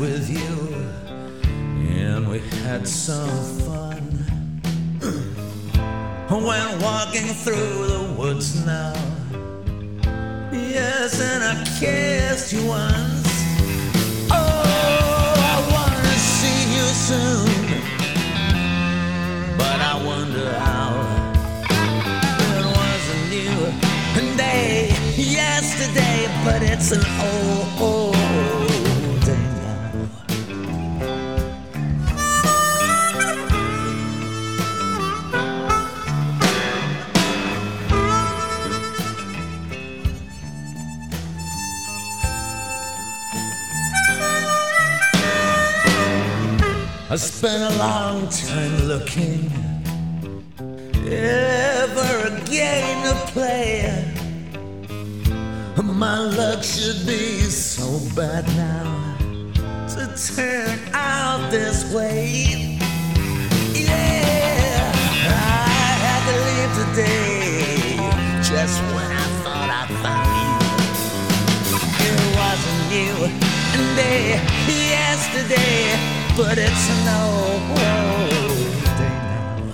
with you, and we had some fun. Went walking through the woods now. Yes, and I kissed you once. Oh, I wanna see you soon, but I wonder how. It was a new day yesterday, but it's an old day now. I spent a long time looking ever again to play. My luck should be so bad now to turn out this way. Yeah, I had to leave today just when I thought I found you. It was a new day yesterday, but it's an old day now.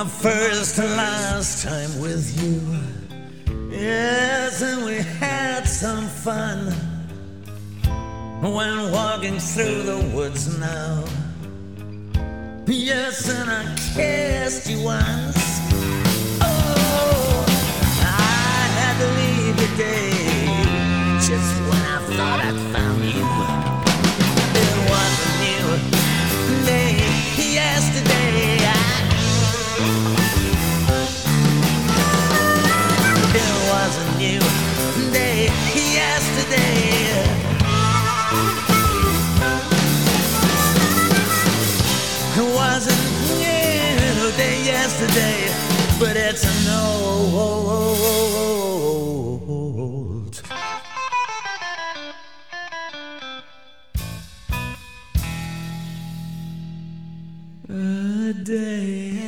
my first and last time with you. Yes, and we had some fun when walking through the woods now. Yes, and I kissed you once. Oh, I had to leave today, just when I thought I'd found you. It was a new day yesterday. It was a new day yesterday. It wasn't a new day yesterday, but it's an old day.